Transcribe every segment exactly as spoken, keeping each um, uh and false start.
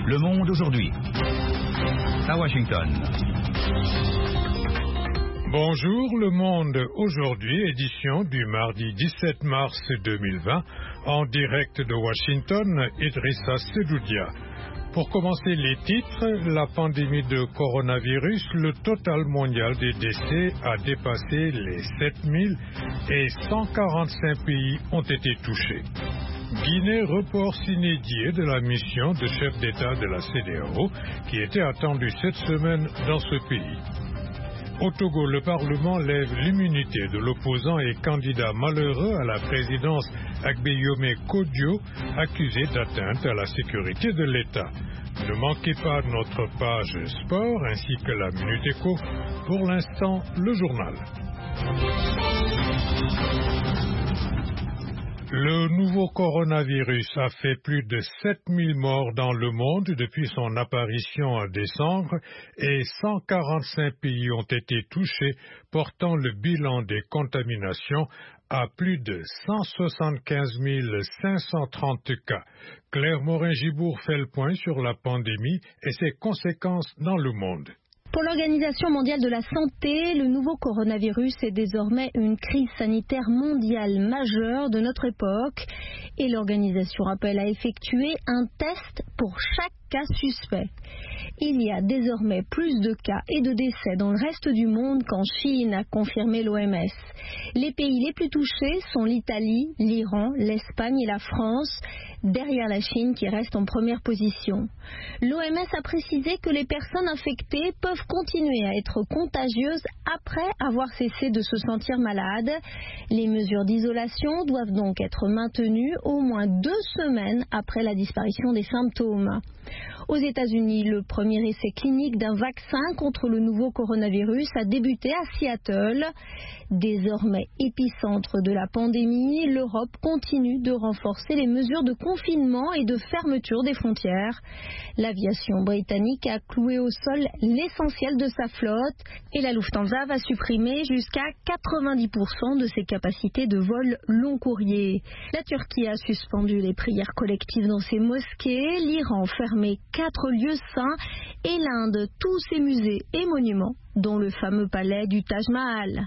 Le Monde aujourd'hui. À Washington. Bonjour, Le Monde aujourd'hui, édition du mardi dix-sept mars deux mille vingt, en direct de Washington, Idrissa Sedoudia. Pour commencer les titres, la pandémie de coronavirus, le total mondial des décès a dépassé les sept mille et cent quarante-cinq pays ont été touchés. Guinée reporte inédit de la mission de chef d'État de la C D A O qui était attendue cette semaine dans ce pays. Au Togo, le Parlement lève l'immunité de l'opposant et candidat malheureux à la présidence Agbeyome Kodio, accusé d'atteinte à la sécurité de l'État. Ne manquez pas notre page sport ainsi que la Minute Éco. Pour l'instant, le journal. Le nouveau coronavirus a fait plus de sept mille morts dans le monde depuis son apparition en décembre et cent quarante-cinq pays ont été touchés, portant le bilan des contaminations à plus de cent soixante-quinze mille cinq cent trente cas. Claire Morin-Gibourg fait le point sur la pandémie et ses conséquences dans le monde. Pour l'Organisation mondiale de la santé, le nouveau coronavirus est désormais une crise sanitaire mondiale majeure de notre époque et l'organisation appelle à effectuer un test pour chaque cas suspect. Il y a désormais plus de cas et de décès dans le reste du monde qu'en Chine, a confirmé l'O M S. Les pays les plus touchés sont l'Italie, l'Iran, l'Espagne et la France, derrière la Chine qui reste en première position. L'O M S a précisé que les personnes infectées peuvent continuer à être contagieuses après avoir cessé de se sentir malades. Les mesures d'isolation doivent donc être maintenues au moins deux semaines après la disparition des symptômes. Aux États-Unis, le premier essai clinique d'un vaccin contre le nouveau coronavirus a débuté à Seattle. Désormais épicentre de la pandémie, l'Europe continue de renforcer les mesures de confinement et de fermeture des frontières. L'aviation britannique a cloué au sol l'essentiel de sa flotte et la Lufthansa va supprimer jusqu'à quatre-vingt-dix pour cent de ses capacités de vol long courrier. La Turquie a suspendu les prières collectives dans ses mosquées, l'Iran fermé quatre lieux saints et l'Inde tous ses musées et monuments, dont le fameux palais du Taj Mahal.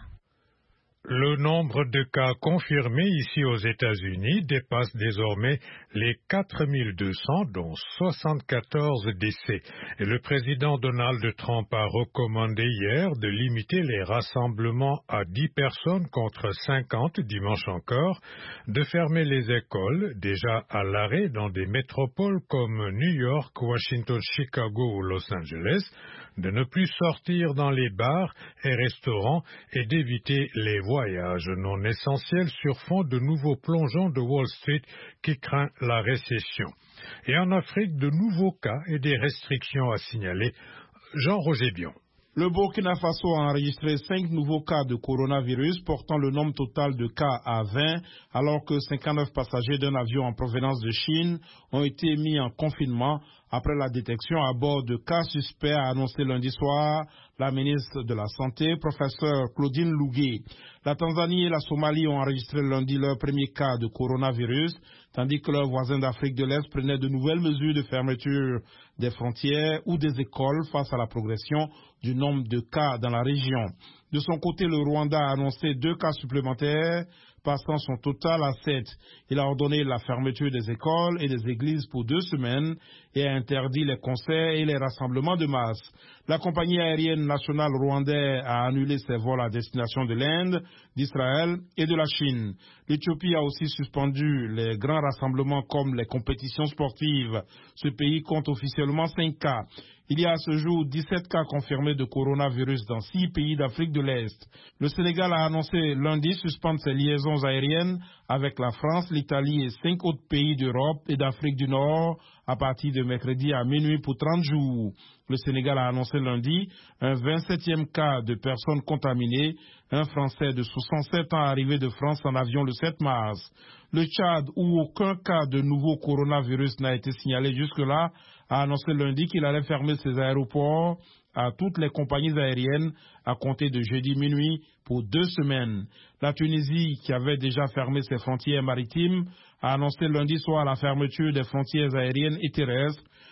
Le nombre de cas confirmés ici aux États-Unis dépasse désormais les quatre mille deux cents, dont soixante-quatorze décès. Et le président Donald Trump a recommandé hier de limiter les rassemblements à dix personnes contre cinquante dimanche encore, de fermer les écoles, déjà à l'arrêt dans des métropoles comme New York, Washington, Chicago ou Los Angeles, de ne plus sortir dans les bars et restaurants et d'éviter les voyages non essentiels sur fond de nouveaux plongeons de Wall Street qui craint la récession. Et en Afrique, de nouveaux cas et des restrictions à signaler. Jean-Roger Bion. Le Burkina Faso a enregistré cinq nouveaux cas de coronavirus, portant le nombre total de cas à vingt, alors que cinquante-neuf passagers d'un avion en provenance de Chine ont été mis en confinement après la détection à bord de cas suspects, a annoncé lundi soir la ministre de la Santé, professeure Claudine Lougué. La Tanzanie et la Somalie ont enregistré lundi leur premier cas de coronavirus, tandis que leurs voisins d'Afrique de l'Est prenaient de nouvelles mesures de fermeture des frontières ou des écoles face à la progression du nombre de cas dans la région. De son côté, le Rwanda a annoncé deux cas supplémentaires, passant son total à sept. Il a ordonné la fermeture des écoles et des églises pour deux semaines et a interdit les concerts et les rassemblements de masse. La compagnie aérienne nationale rwandaise a annulé ses vols à destination de l'Inde, d'Israël et de la Chine. L'Éthiopie a aussi suspendu les grands rassemblements comme les compétitions sportives. Ce pays compte officiellement cinq cas. Il y a à ce jour dix-sept cas confirmés de coronavirus dans six pays d'Afrique de l'Est. Le Sénégal a annoncé lundi suspendre ses liaisons aériennes avec la France, l'Italie et cinq autres pays d'Europe et d'Afrique du Nord à partir de mercredi à minuit pour trente jours. Le Sénégal a annoncé lundi un vingt-septième cas de personnes contaminées, un Français de soixante-sept ans arrivé de France en avion le sept mars. Le Tchad, où aucun cas de nouveau coronavirus n'a été signalé jusque-là, a annoncé lundi qu'il allait fermer ses aéroports à toutes les compagnies aériennes à compter de jeudi minuit pour deux semaines. La Tunisie, qui avait déjà fermé ses frontières maritimes, a annoncé lundi soir la fermeture des frontières aériennes et terrestres,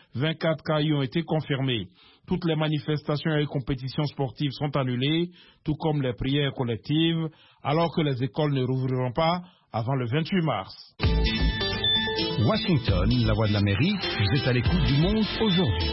vingt-quatre cas y ont été confirmés. Toutes les manifestations et compétitions sportives sont annulées, tout comme les prières collectives, alors que les écoles ne rouvriront pas avant le vingt-huit mars. Washington, la voix de l'Amérique, vous êtes à l'écoute du monde aujourd'hui.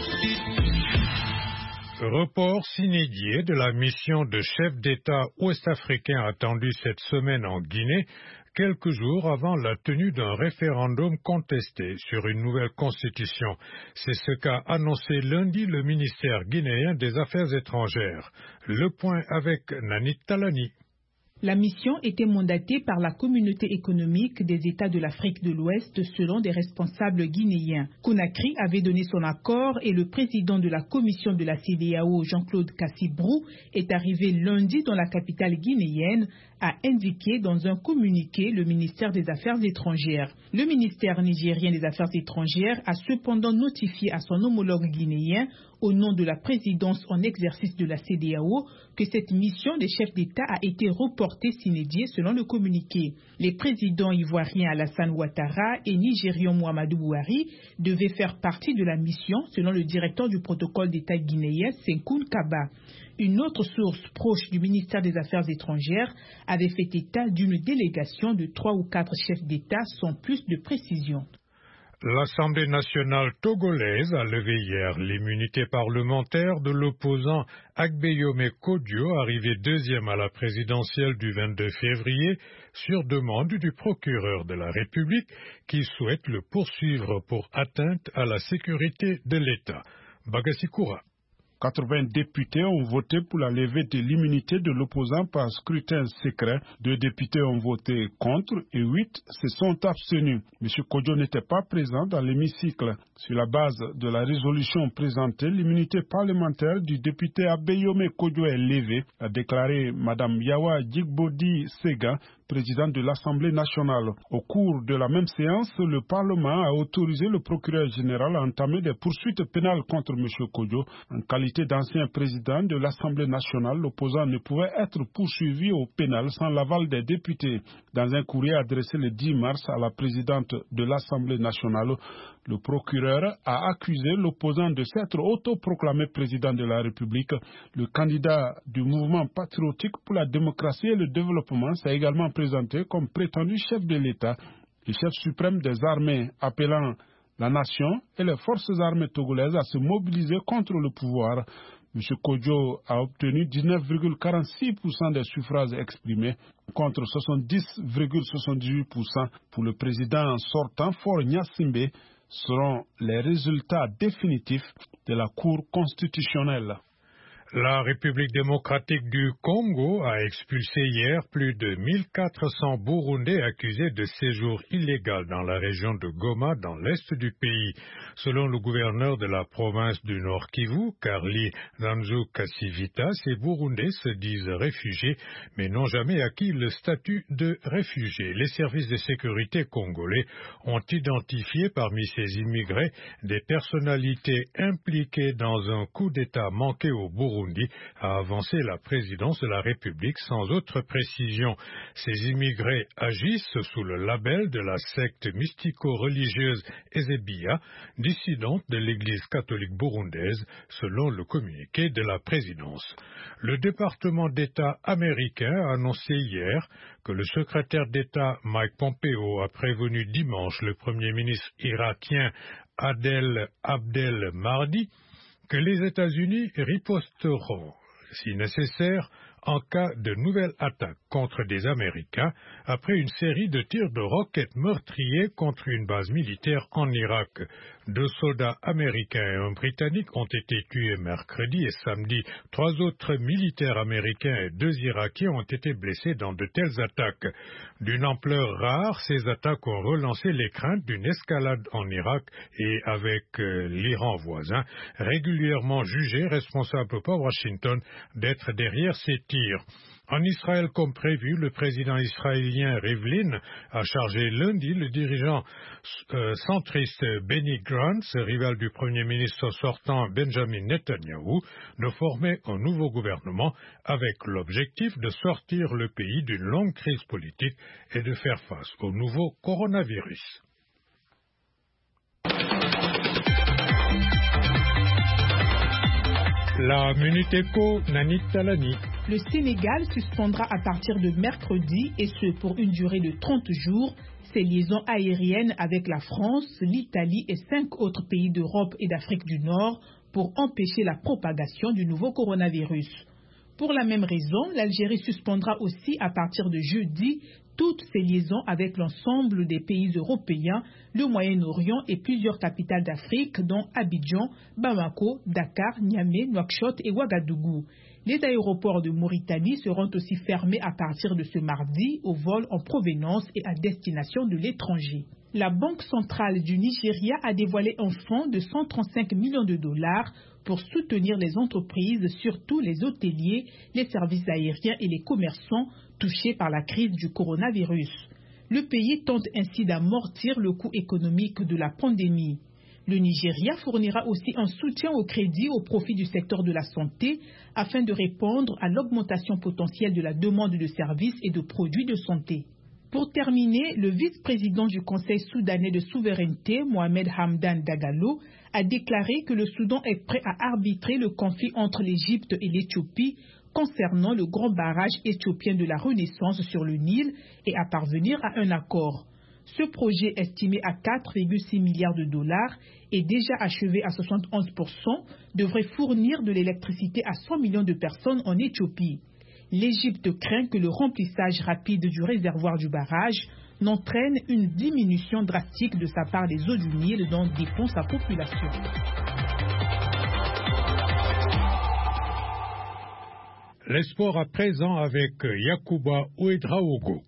Report s'inédié de la mission de chef d'État ouest-africain attendue cette semaine en Guinée, quelques jours avant la tenue d'un référendum contesté sur une nouvelle constitution. C'est ce qu'a annoncé lundi le ministère guinéen des Affaires étrangères. Le point avec Nanit Talani. La mission était mandatée par la communauté économique des États de l'Afrique de l'Ouest selon des responsables guinéens. Conakry avait donné son accord et le président de la commission de la C E D E A O, Jean-Claude Cassibrou, est arrivé lundi dans la capitale guinéenne, a indiqué dans un communiqué le ministère des Affaires étrangères. Le ministère nigérien des Affaires étrangères a cependant notifié à son homologue guinéen, au nom de la présidence en exercice de la C E D E A O, que cette mission des chefs d'État a été reportée s'inédiée selon le communiqué. Les présidents ivoiriens Alassane Ouattara et nigérian Muhammadu Buhari devaient faire partie de la mission selon le directeur du protocole d'État guinéen Senkoun Kaba. Une autre source proche du ministère des Affaires étrangères avait fait état d'une délégation de trois ou quatre chefs d'État sans plus de précision. L'Assemblée nationale togolaise a levé hier l'immunité parlementaire de l'opposant Agbeyome Kodjo, arrivé deuxième à la présidentielle du vingt-deux février, sur demande du procureur de la République qui souhaite le poursuivre pour atteinte à la sécurité de l'État. Bagassi Koura. quatre-vingts députés ont voté pour la levée de l'immunité de l'opposant par scrutin secret. Deux députés ont voté contre et huit se sont abstenus. M. Kodjo n'était pas présent dans l'hémicycle. Sur la base de la résolution présentée, l'immunité parlementaire du député Agbeyome Kodjo est levée, a déclaré Mme Yawa Djigbodi Sega, présidente de l'Assemblée nationale. Au cours de la même séance, le Parlement a autorisé le procureur général à entamer des poursuites pénales contre M. Kodjo. En qualité d'ancien président de l'Assemblée nationale, l'opposant ne pouvait être poursuivi au pénal sans l'aval des députés. Dans un courrier adressé le dix mars à la présidente de l'Assemblée nationale, le procureur a accusé l'opposant de s'être autoproclamé président de la République. Le candidat du mouvement patriotique pour la démocratie et le développement s'est également présenté comme prétendu chef de l'État, le chef suprême des armées, appelant la nation et les forces armées togolaises à se mobiliser contre le pouvoir. M. Kodjo a obtenu dix-neuf virgule quarante-six pour cent des suffrages exprimés contre soixante-dix virgule soixante-dix-huit pour cent pour le président sortant Faure Gnassingbé, selon les résultats définitifs de la Cour constitutionnelle. La République démocratique du Congo a expulsé hier plus de mille quatre cents Burundais accusés de séjour illégal dans la région de Goma, dans l'est du pays. Selon le gouverneur de la province du Nord Kivu, Carly Danzu Kassivita, ces Burundais se disent réfugiés, mais n'ont jamais acquis le statut de réfugiés. Les services de sécurité congolais ont identifié parmi ces immigrés des personnalités impliquées dans un coup d'État manqué au Burundi, a avancé la présidence de la République sans autre précision. Ces immigrés agissent sous le label de la secte mystico-religieuse Ezebia, dissidente de l'Église catholique burundaise, selon le communiqué de la présidence. Le département d'État américain a annoncé hier que le secrétaire d'État Mike Pompeo a prévenu dimanche le premier ministre irakien Adel Abdel Mahdi que les États-Unis riposteront, si nécessaire, en cas de nouvelle attaque contre des Américains après une série de tirs de roquettes meurtriers contre une base militaire en Irak. Deux soldats américains et un britannique ont été tués mercredi et samedi. Trois autres militaires américains et deux Irakiens ont été blessés dans de telles attaques. D'une ampleur rare, ces attaques ont relancé les craintes d'une escalade en Irak et avec euh, l'Iran voisin, régulièrement jugé responsable par Washington d'être derrière ces tirs. En Israël, comme prévu, le président israélien Rivlin a chargé lundi le dirigeant euh, centriste Benny Gantz, rival du premier ministre sortant Benjamin Netanyahou, de former un nouveau gouvernement avec l'objectif de sortir le pays d'une longue crise politique et de faire face au nouveau coronavirus. La Minute Éco, Nani Talani. Le Sénégal suspendra à partir de mercredi, et ce pour une durée de trente jours, ses liaisons aériennes avec la France, l'Italie et cinq autres pays d'Europe et d'Afrique du Nord pour empêcher la propagation du nouveau coronavirus. Pour la même raison, l'Algérie suspendra aussi à partir de jeudi toutes ses liaisons avec l'ensemble des pays européens, le Moyen-Orient et plusieurs capitales d'Afrique, dont Abidjan, Bamako, Dakar, Niamey, Nouakchott et Ouagadougou. Les aéroports de Mauritanie seront aussi fermés à partir de ce mardi aux vols en provenance et à destination de l'étranger. La Banque centrale du Nigeria a dévoilé un fonds de cent trente-cinq millions de dollars pour soutenir les entreprises, surtout les hôteliers, les services aériens et les commerçants touchés par la crise du coronavirus. Le pays tente ainsi d'amortir le coût économique de la pandémie. Le Nigeria fournira aussi un soutien au crédit au profit du secteur de la santé afin de répondre à l'augmentation potentielle de la demande de services et de produits de santé. Pour terminer, le vice-président du Conseil soudanais de souveraineté, Mohamed Hamdan Dagalo, a déclaré que le Soudan est prêt à arbitrer le conflit entre l'Égypte et l'Éthiopie concernant le grand barrage éthiopien de la Renaissance sur le Nil et à parvenir à un accord. Ce projet, estimé à quatre virgule six milliards de dollars et déjà achevé à soixante et onze pour cent, devrait fournir de l'électricité à cent millions de personnes en Éthiopie. L'Égypte craint que le remplissage rapide du réservoir du barrage n'entraîne une diminution drastique de sa part des eaux du Nil dont dépend sa population. Les sports à présent avec Yacouba Ouedraogo.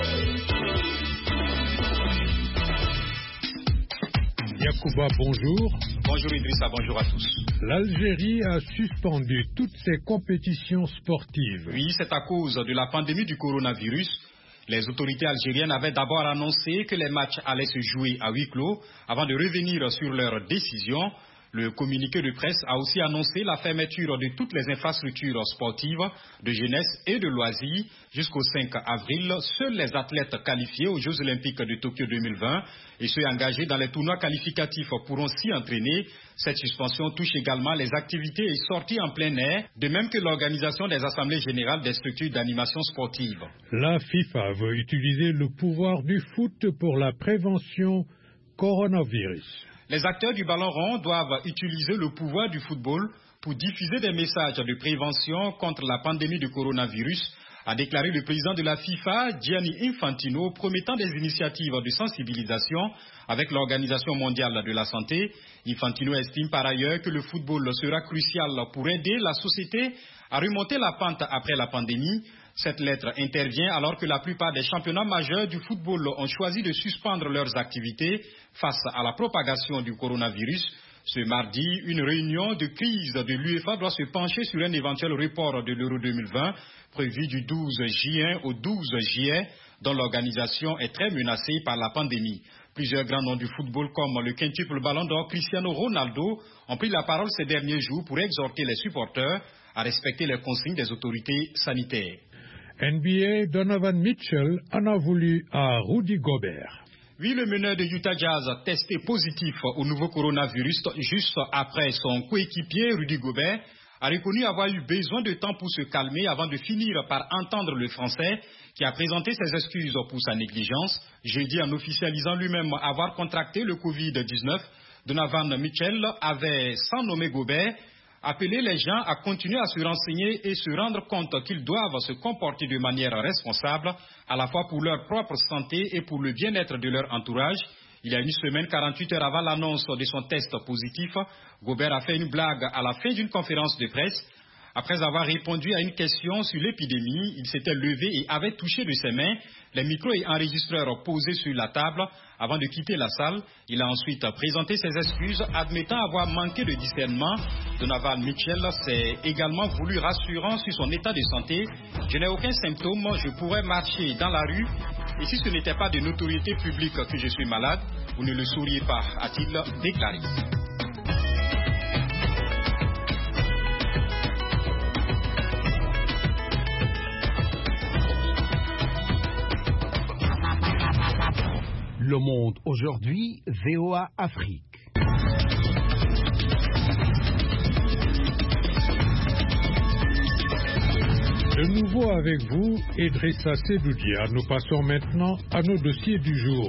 Yacouba, bonjour. Bonjour Idrissa, bonjour à tous. L'Algérie a suspendu toutes ses compétitions sportives. Oui, c'est à cause de la pandémie du coronavirus. Les autorités algériennes avaient d'abord annoncé que les matchs allaient se jouer à huis clos avant de revenir sur leur décision. Le communiqué de presse a aussi annoncé la fermeture de toutes les infrastructures sportives, de jeunesse et de loisirs jusqu'au cinq avril. Seuls les athlètes qualifiés aux Jeux Olympiques de Tokyo deux mille vingt et ceux engagés dans les tournois qualificatifs pourront s'y entraîner. Cette suspension touche également les activités et sorties en plein air, de même que l'organisation des assemblées générales des structures d'animation sportive. La FIFA veut utiliser le pouvoir du foot pour la prévention coronavirus. Les acteurs du ballon rond doivent utiliser le pouvoir du football pour diffuser des messages de prévention contre la pandémie du coronavirus, a déclaré le président de la FIFA, Gianni Infantino, promettant des initiatives de sensibilisation avec l'Organisation mondiale de la santé. Infantino estime par ailleurs que le football sera crucial pour aider la société à remonter la pente après la pandémie. Cette lettre intervient alors que la plupart des championnats majeurs du football ont choisi de suspendre leurs activités face à la propagation du coronavirus. Ce mardi, une réunion de crise de l'UEFA doit se pencher sur un éventuel report de l'Euro deux mille vingt, prévu du douze juin au douze juillet, dont l'organisation est très menacée par la pandémie. Plusieurs grands noms du football comme le quintuple ballon d'or Cristiano Ronaldo ont pris la parole ces derniers jours pour exhorter les supporters à respecter les consignes des autorités sanitaires. N B A, Donovan Mitchell en a voulu à Rudy Gobert. Oui, le meneur de Utah Jazz testé positif au nouveau coronavirus juste après son coéquipier Rudy Gobert a reconnu avoir eu besoin de temps pour se calmer avant de finir par entendre le Français qui a présenté ses excuses pour sa négligence. Jeudi, en officialisant lui-même avoir contracté le covid dix-neuf, Donovan Mitchell avait, sans nommer Gobert, appelé les gens à continuer à se renseigner et se rendre compte qu'ils doivent se comporter de manière responsable, à la fois pour leur propre santé et pour le bien-être de leur entourage. Il y a une semaine, quarante-huit heures avant l'annonce de son test positif, Gobert a fait une blague à la fin d'une conférence de presse. Après avoir répondu à une question sur l'épidémie, il s'était levé et avait touché de ses mains les micros et enregistreurs posés sur la table avant de quitter la salle. Il a ensuite présenté ses excuses, admettant avoir manqué de discernement. Donovan Mitchell s'est également voulu rassurant sur son état de santé. Je n'ai aucun symptôme, je pourrais marcher dans la rue. Et si ce n'était pas de notoriété publique que je suis malade, vous ne le sauriez pas, a-t-il déclaré. Le Monde aujourd'hui, V O A Afrique. De nouveau avec vous, Idrissa Sedoudia. Nous passons maintenant à nos dossiers du jour.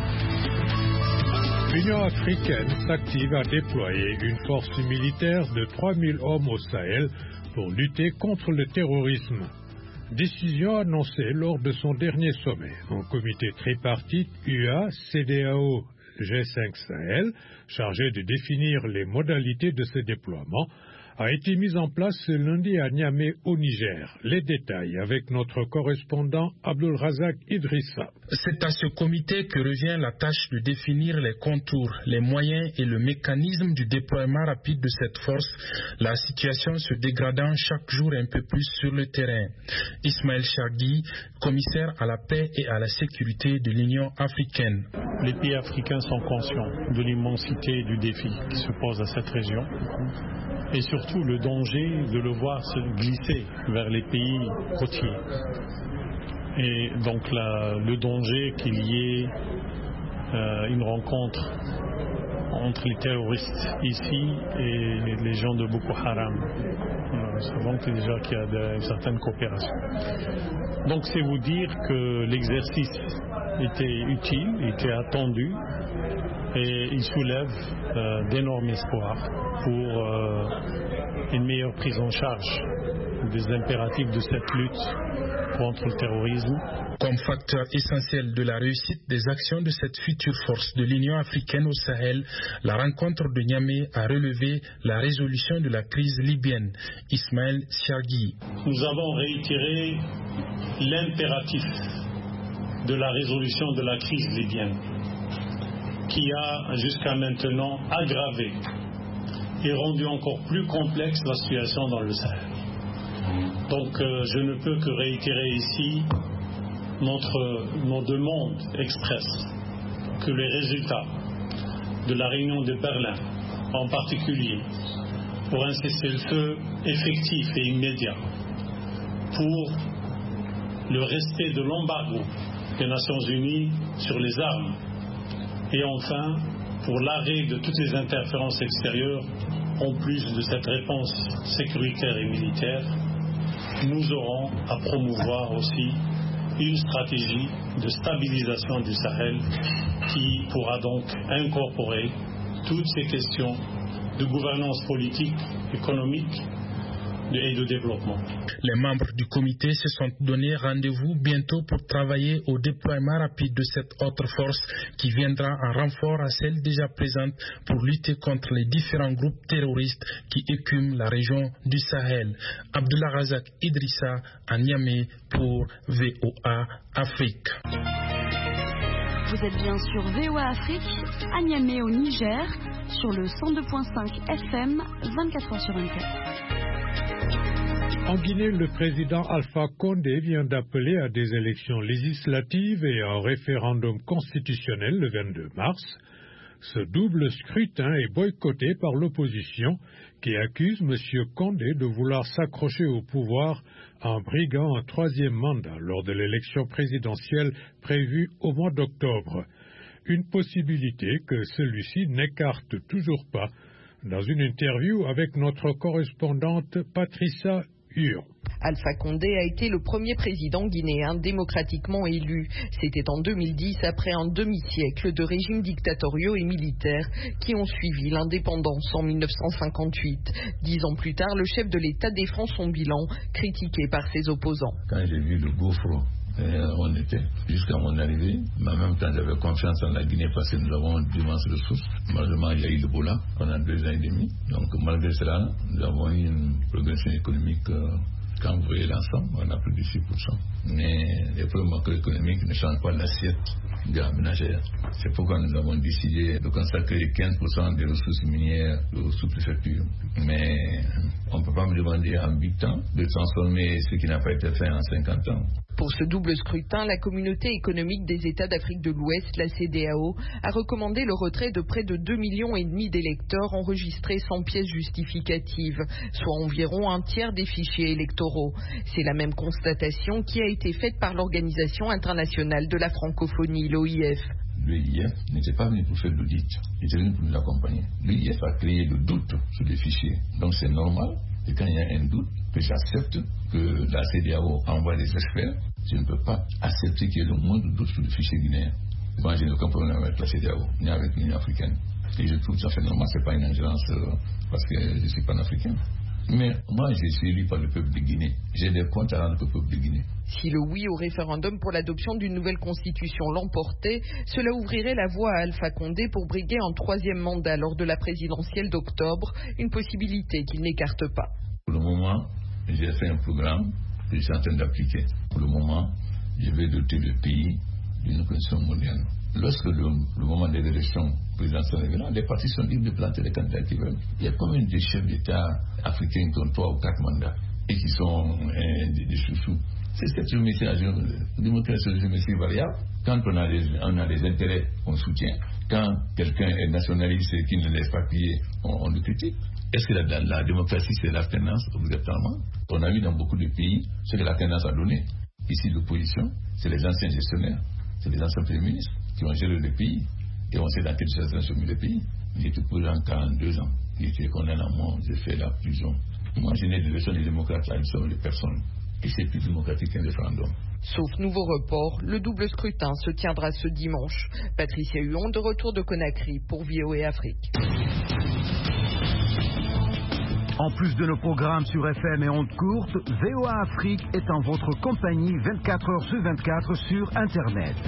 L'Union africaine s'active à déployer une force militaire de trois mille hommes au Sahel pour lutter contre le terrorisme. Décision annoncée lors de son dernier sommet. Un comité tripartite U A C D A O G cinq Sahel, chargé de définir les modalités de ce déploiement, a été mise en place ce lundi à Niamey au Niger. Les détails avec notre correspondant Abdul Razak Idrissa. C'est à ce comité que revient la tâche de définir les contours, les moyens et le mécanisme du déploiement rapide de cette force, la situation se dégradant chaque jour un peu plus sur le terrain. Ismaël Chagui, commissaire à la paix et à la sécurité de l'Union africaine. Les pays africains sont conscients de l'immensité du défi qui se pose à cette région. Et surtout le danger de le voir se glisser vers les pays côtiers. Et donc la, le danger qu'il y ait euh, une rencontre entre les terroristes ici et les gens de Boko Haram. Nous savons que déjà qu'il y a de, une certaine coopération. Donc c'est vous dire que l'exercice était utile, était attendu et il soulève euh, d'énormes espoirs pour euh, une meilleure prise en charge des impératifs de cette lutte contre le terrorisme. Comme facteur essentiel de la réussite des actions de cette future force de l'Union africaine au Sahel, la rencontre de Niamey a relevé la résolution de la crise libyenne. Ismaël Siargui. Nous avons réitéré l'impératif de la résolution de la crise libyenne, qui a jusqu'à maintenant aggravé et rendu encore plus complexe la situation dans le Sahel. Donc euh, je ne peux que réitérer ici notre, nos demandes expresses que les résultats de la réunion de Berlin, en particulier pour un cessez-le-feu effectif et immédiat, pour le respect de l'embargo des Nations Unies sur les armes, et enfin pour l'arrêt de toutes les interférences extérieures, en plus de cette réponse sécuritaire et militaire, nous aurons à promouvoir aussi une stratégie de stabilisation du Sahel qui pourra donc incorporer toutes ces questions de gouvernance politique, économique et de développement. Les membres du comité se sont donné rendez-vous bientôt pour travailler au déploiement rapide de cette autre force qui viendra en renfort à celle déjà présente pour lutter contre les différents groupes terroristes qui écument la région du Sahel. Abdullah Razak Idrissa à Niamey pour V O A Afrique. Vous êtes bien sur V O A Afrique, à Niamey au Niger, sur le cent deux virgule cinq F M, vingt-quatre heures sur vingt-quatre. En Guinée, le président Alpha Condé vient d'appeler à des élections législatives et à un référendum constitutionnel le vingt-deux mars. Ce double scrutin est boycotté par l'opposition qui accuse M. Condé de vouloir s'accrocher au pouvoir en briguant un troisième mandat lors de l'élection présidentielle prévue au mois d'octobre. Une possibilité que celui-ci n'écarte toujours pas. Dans une interview avec notre correspondante Patricia Huon. Alpha Condé a été le premier président guinéen démocratiquement élu. C'était en deux mille dix, après un demi-siècle de régimes dictatoriaux et militaires qui ont suivi l'indépendance en mille neuf cent cinquante-huit. Dix ans plus tard, le chef de l'État défend son bilan, critiqué par ses opposants. Quand j'ai vu le gouffre euh, on était jusqu'à mon arrivée, mais en même temps j'avais confiance en la Guinée parce que nous avons d'immenses ressources. Malheureusement il y a eu le Bola pendant deux ans et demi, donc malgré cela nous avons eu une progression économique. Euh, Quand vous voyez l'ensemble, on a plus de six pour cent. Mais les problèmes macroéconomiques ne changent pas l'assiette de la ménagère. C'est pourquoi nous avons décidé de consacrer quinze pour cent des ressources minières aux sous-préfectures. Mais on ne peut pas me demander en huit ans de transformer ce qui n'a pas été fait en cinquante ans. Pour ce double scrutin, la communauté économique des États d'Afrique de l'Ouest, la C D A O, a recommandé le retrait de près de deux millions et demi d'électeurs enregistrés sans pièce justificative, soit environ un tiers des fichiers électoraux. C'est la même constatation qui a été faite par l'Organisation internationale de la francophonie, l'O I F. L'O I F n'était pas venu pour faire l'audit, il était venu pour nous accompagner. L'O I F a créé le doute sur les fichiers, donc c'est normal. Et quand il y a un doute, que j'accepte que la C D A O envoie des experts, je ne peux pas accepter qu'il y ait le moindre doute sur le fichier guinéen. Moi, je n'ai aucun problème avec la C D A O, ni avec l'Union africaine. Et je trouve tout à fait normal, ce n'est pas une ingérence euh, parce que je ne suis pas africain. Mais moi, je suis élu par le peuple de Guinée. J'ai des comptes à rendre au peuple de Guinée. Si le oui au référendum pour l'adoption d'une nouvelle constitution l'emportait, cela ouvrirait la voie à Alpha Condé pour briguer un troisième mandat lors de la présidentielle d'octobre, une possibilité qu'il n'écarte pas. Pour le moment, j'ai fait un programme que je suis en train d'appliquer. Pour le moment, je vais doter le pays d'une constitution moderne. Lorsque le, le moment des élections présidentielles est venu, les partis sont libres de planter les candidats qui veulent. Il y a combien de chefs d'État africains qui ont trois ou quatre mandats et qui sont euh, des, des chouchous. C'est cette géométrie, la démocratie, c'est une géométrie variable. Quand on a, des, on a des intérêts, on soutient. Quand quelqu'un est nationaliste et qui ne laisse pas plier, on, on le critique. Est-ce que la, la, la démocratie, c'est l'alternance obligatoirement? On a vu dans beaucoup de pays ce que l'alternance a donné. Ici, l'opposition, c'est les anciens gestionnaires, c'est les anciens premiers ministres qui ont géré le pays. Et on sait dans quelle situation ont mis le pays. J'étais président quarante-deux ans. J'ai été condamné à mort, j'ai fait la prison. Moi, je n'ai de leçons des démocrates là, ils sont des personnes. Et c'est plus démocratique qu'un référendum. Sauf nouveau report, le double scrutin se tiendra ce dimanche. Patricia Huon, de retour de Conakry pour V O A Afrique. En plus de nos programmes sur F M et ondes courtes, V O A Afrique est en votre compagnie vingt-quatre heures sur vingt-quatre sur Internet.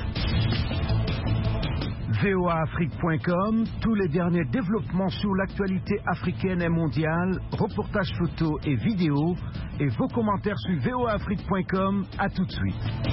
V O A Afrique point com, tous les derniers développements sur l'actualité africaine et mondiale, reportages photos et vidéos, et vos commentaires sur V O A Afrique point com. À tout de suite.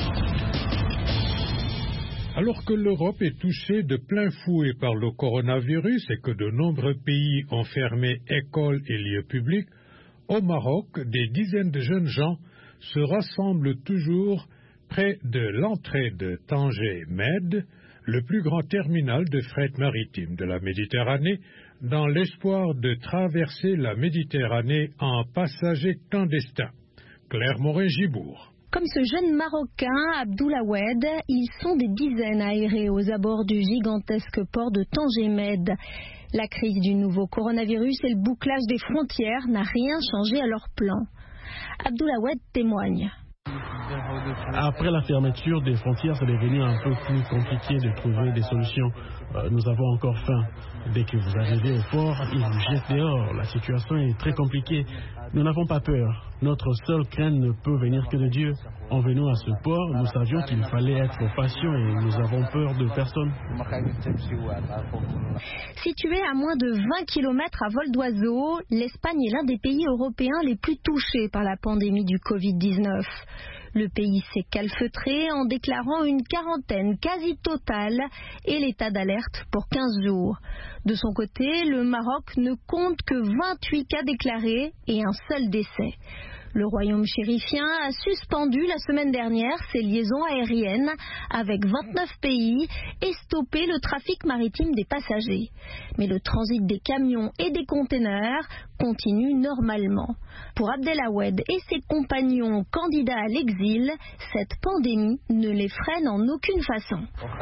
Alors que l'Europe est touchée de plein fouet par le coronavirus et que de nombreux pays ont fermé écoles et lieux publics, au Maroc, des dizaines de jeunes gens se rassemblent toujours près de l'entrée de Tanger Med, le plus grand terminal de fret maritime de la Méditerranée, dans l'espoir de traverser la Méditerranée en passagers clandestins. Claire Morin-Gibourg. Comme ce jeune Marocain, Abdoulawed, ils sont des dizaines aérés aux abords du gigantesque port de Tanger Med. La crise du nouveau coronavirus et le bouclage des frontières n'a rien changé à leur plan. Abdoulawed témoigne. Après la fermeture des frontières, c'est devenu un peu plus compliqué de trouver des solutions. Euh, nous avons encore faim. Dès que vous arrivez au port, ils vous jettent dehors. La situation est très compliquée. Nous n'avons pas peur. Notre seule crainte ne peut venir que de Dieu. En venant à ce port, nous savions qu'il fallait être patient et nous avons peur de personne. Située à moins de vingt kilomètres à vol d'oiseau, l'Espagne est l'un des pays européens les plus touchés par la pandémie du covid dix-neuf. Le pays s'est calfeutré en déclarant une quarantaine quasi totale et l'état d'alerte pour quinze jours. De son côté, le Maroc ne compte que vingt-huit cas déclarés et un seul décès. Le royaume chérifien a suspendu la semaine dernière ses liaisons aériennes avec vingt-neuf pays et stoppé le trafic maritime des passagers. Mais le transit des camions et des containers continue normalement. Pour Abdelawed et ses compagnons candidats à l'exil, cette pandémie ne les freine en aucune façon.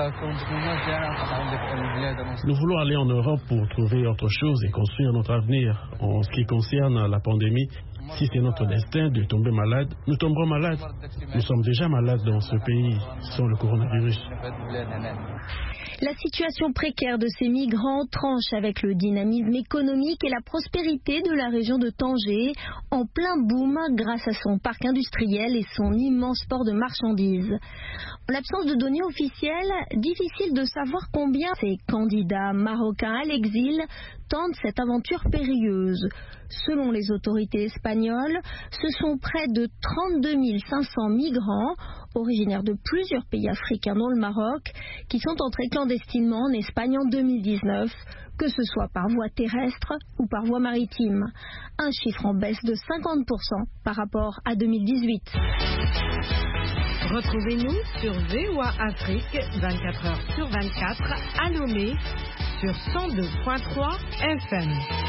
Nous voulons aller en Europe pour trouver autre chose et construire notre avenir. En ce qui concerne la pandémie, si c'est notre destin de tomber malade, nous tomberons malades. Nous sommes déjà malades dans ce pays sans le coronavirus. La situation précaire de ces migrants tranche avec le dynamisme économique et la prospérité de la région de Tanger, en plein boom grâce à son parc industriel et son immense port de marchandises. En l'absence de données officielles, difficile de savoir combien ces candidats marocains à l'exil tentent cette aventure périlleuse. Selon les autorités espagnoles, ce sont près de trente-deux mille cinq cents migrants, originaires de plusieurs pays africains dont le Maroc, qui sont entrés clandestinement en Espagne en deux mille dix-neuf, que ce soit par voie terrestre ou par voie maritime. Un chiffre en baisse de cinquante pour cent par rapport à deux mille dix-huit. Retrouvez-nous sur V O A Afrique vingt-quatre heures sur vingt-quatre à Lomé sur cent deux virgule trois F M.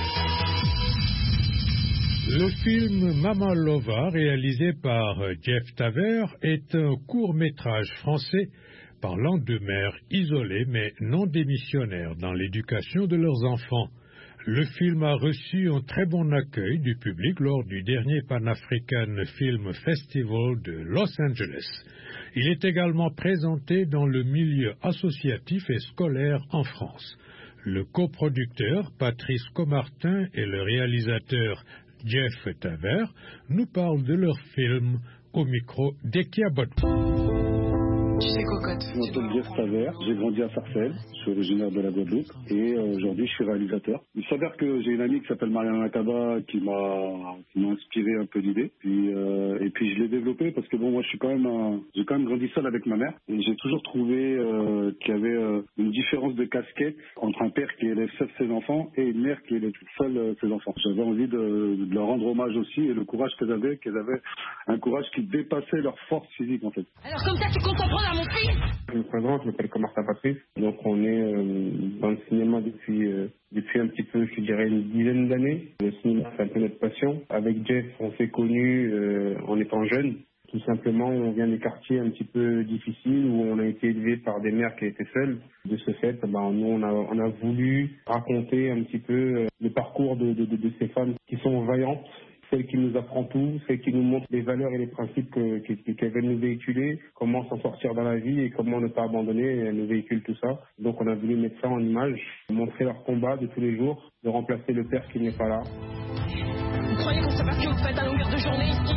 Le film Maman Lova, réalisé par Jeff Taver, est un court-métrage français parlant de mères isolées mais non démissionnaires dans l'éducation de leurs enfants. Le film a reçu un très bon accueil du public lors du dernier Pan African Film Festival de Los Angeles. Il est également présenté dans le milieu associatif et scolaire en France. Le coproducteur Patrice Comartin et le réalisateur Jeff Taver nous parlent de leur film au micro d'Ekia Bodou. Tu sais cocotte. Je m'appelle Jeff Taver, j'ai grandi à Sarcelles, je suis originaire de la Guadeloupe et euh, aujourd'hui je suis réalisateur. Il s'avère que j'ai une amie qui s'appelle Marianne Akaba qui m'a qui m'a inspiré un peu l'idée. Puis euh, et puis je l'ai développé parce que bon moi je suis quand même un, j'ai quand même grandi seul avec ma mère et j'ai toujours trouvé euh, qu'il y avait euh, une différence de casquette entre un père qui élève seul ses enfants et une mère qui élève seule euh, ses enfants. J'avais envie de, de leur rendre hommage aussi et le courage qu'elles avaient, qu'elles avaient un courage qui dépassait leur force physique en fait. Alors comme ça tu comptes en prendre à mon fils? Je me présente, je m'appelle Comartin Patrice. Donc on est euh, dans le cinéma depuis euh, depuis un petit peu, je dirais, une dizaine d'années. Le cinéma, c'est un peu notre passion. Avec Jeff, on s'est connus euh, en étant jeunes. Tout simplement, on vient des quartiers un petit peu difficiles où on a été élevé par des mères qui étaient seules. De ce fait, ben, nous, on a, on a voulu raconter un petit peu euh, le parcours de, de, de, de ces femmes qui sont vaillantes, celle qui nous apprend tout, celle qui nous montre les valeurs et les principes que, que, qu'elle veut nous véhiculer, comment s'en sortir dans la vie et comment ne pas abandonner, elle nous véhicule tout ça. Donc on a voulu mettre ça en image, montrer leur combat de tous les jours, de remplacer le père qui n'est pas là. Vous croyez qu'on sait pas ce que vous faites à longueur de journée ici?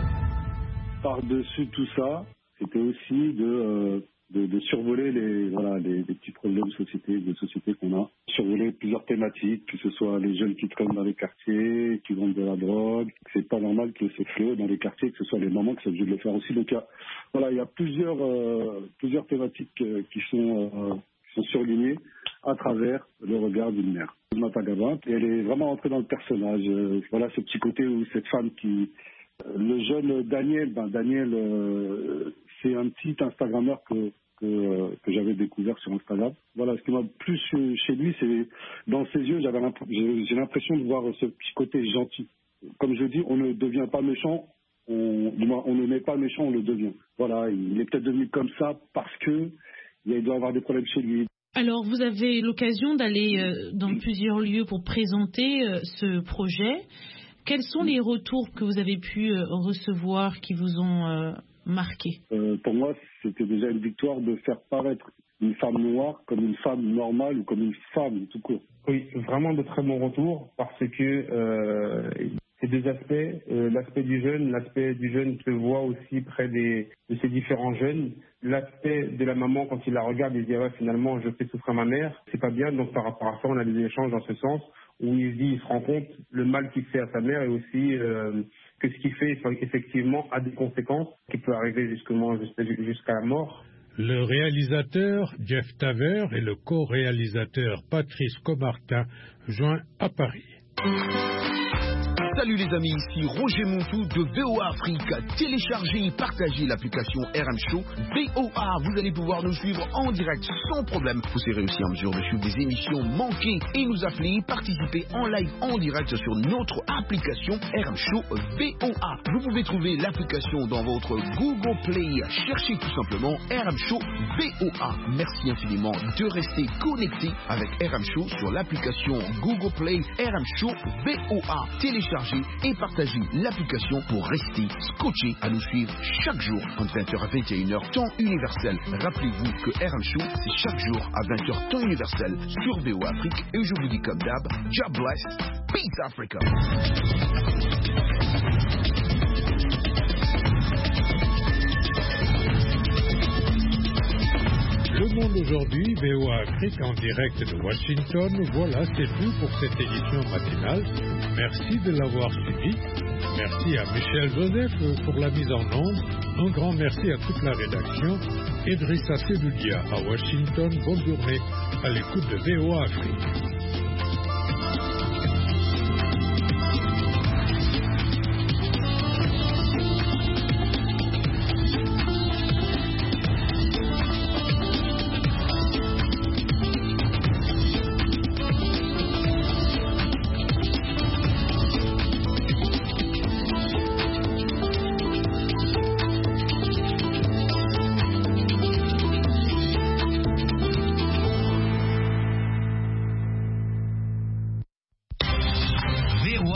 Par-dessus tout ça, c'était aussi de... Euh... De, de survoler les voilà les, les petits problèmes de société de société qu'on a, survoler plusieurs thématiques, que ce soit les jeunes qui traînent dans les quartiers, qui vendent de la drogue, c'est pas normal que c'est fléau dans les quartiers, que ce soit les mamans qui sont obligées de le faire aussi. Donc il y a, voilà il y a plusieurs euh, plusieurs thématiques euh, qui sont euh, qui sont surlignées à travers le regard d'une mère. Matagaba, et elle est vraiment entrée dans le personnage. Euh, voilà ce petit côté où cette femme qui euh, le jeune Daniel, ben Daniel euh, c'est un petit Instagrammeur que, que, euh, que j'avais découvert sur Instagram. Voilà, ce qui m'a plu chez lui, c'est dans ses yeux, j'avais j'ai l'impression de voir ce petit côté gentil. Comme je dis, on ne devient pas méchant, on, on ne naît pas méchant, on le devient. Voilà, il est peut-être devenu comme ça parce que il doit avoir des problèmes chez lui. Alors, vous avez l'occasion d'aller euh, dans plusieurs lieux pour présenter euh, ce projet. Quels sont les retours que vous avez pu euh, recevoir qui vous ont euh, marqué? euh, Pour moi, c'était déjà une victoire de faire paraître une femme noire comme une femme normale ou comme une femme tout court. Oui, vraiment de très bons retours parce que euh, ces deux aspects, euh, l'aspect du jeune, l'aspect du jeune se voit aussi près des, de ces différents jeunes. L'aspect de la maman, quand il la regarde, il dit ah ouais, finalement je fais souffrir ma mère, c'est pas bien. Donc par rapport à ça, on a des échanges dans ce sens où il se dit, il se rend compte le mal qu'il fait à sa mère et aussi euh, que ce qu'il fait effectivement a des conséquences qui peuvent arriver justement jusqu'à la mort. Le réalisateur Jeff Taver et le co-réalisateur Patrice Comartin joints à Paris. Salut les amis, ici Roger Montou de V O A Afrique. Téléchargez et partagez l'application R M Show V O A. Vous allez pouvoir nous suivre en direct sans problème. Vous serez aussi en mesure de suivre des émissions manquées et nous appeler, participer en live en direct sur notre application R M Show V O A. Vous pouvez trouver l'application dans votre Google Play. Cherchez tout simplement R M Show V O A. Merci infiniment de rester connecté avec R M Show sur l'application Google Play R M Show V O A. Téléchargez et partagez l'application pour rester scotché à nous suivre chaque jour entre vingt heures à vingt et une heures temps universel. Rappelez-vous que R M Show c'est chaque jour à vingt heures temps universel sur V O A Afrique et je vous dis comme d'hab, God bless, peace Africa. Le Monde aujourd'hui, V O A Afrique en direct de Washington. Voilà, c'est tout pour cette édition matinale. Merci de l'avoir suivi. Merci à Michel Joseph pour la mise en onde. Un grand merci à toute la rédaction. Idrissa Sedoudia à Washington. Bonne journée à l'écoute de V O A Afrique.